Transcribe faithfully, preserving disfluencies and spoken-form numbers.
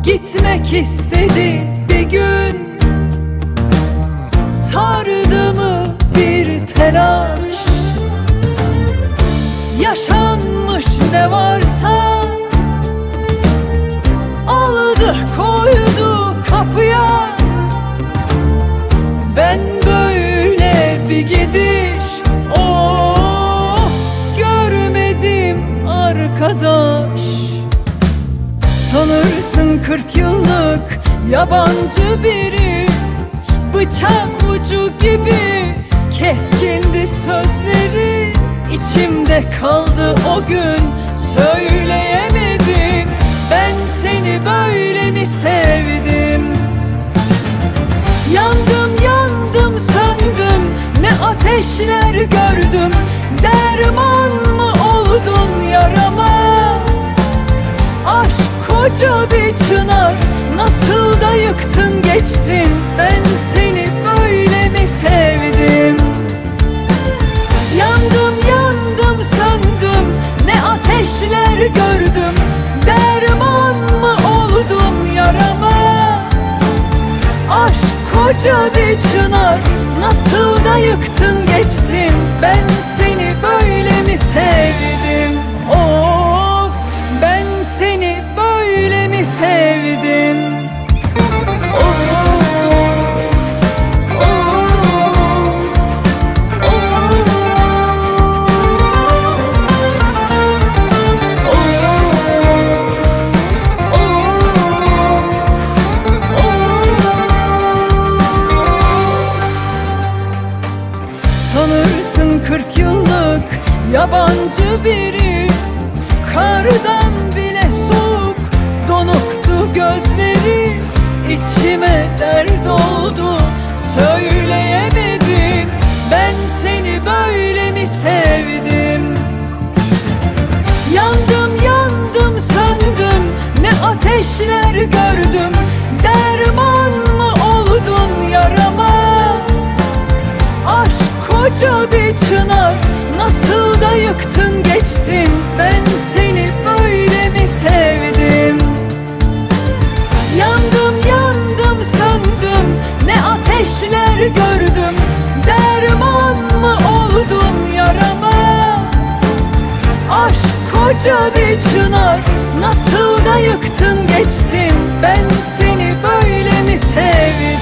Gitmek istedi bir gün, sardı mı bir telaş? Yaşanmış ne varsa aldı koydu kapıya. Ben böyle bir gidiş of görmedim arkadaş. Sanırsın kırk yıllık yabancı biri, bıçak ucu gibi keskindi sözleri. İçimde kaldı o gün, söyleyemedim. Ben seni böyle mi sevdim? Yandım yandım söndüm, ne ateşler gördüm. Derman mı oldun yarama? Aşk koca bir çınar, nasıl da yıktın geçtin. Ben seni böyle mi sevdim? Yandım yandım söndüm, ne ateşler gördüm. Derman mı oldun yarama? Aşk koca bir çınar, nasıl da yıktın geçtin. Ben seni böyle mi sevdim? Of, ben seni böyle mi sevdim? Of. Sanırsın kırk yıllık yabancı biri, kardan bile soğuk donuktu gözleri. İçime dert oldu, söyleyemedim. Ben seni böyle mi sevdim? Yandım yandım söndüm, ne ateşler gördüm. Derman mı oldun yarama? Aşk koca bir çınar, nasıl da yıktın geçtin. Ben seni böyle mi sevdim? Yandım yandım söndüm, ne ateşler gördüm. Derman mı oldun yarama? Aşk koca bir çınar, nasıl da yıktın geçtin. Ben seni böyle mi sevdim?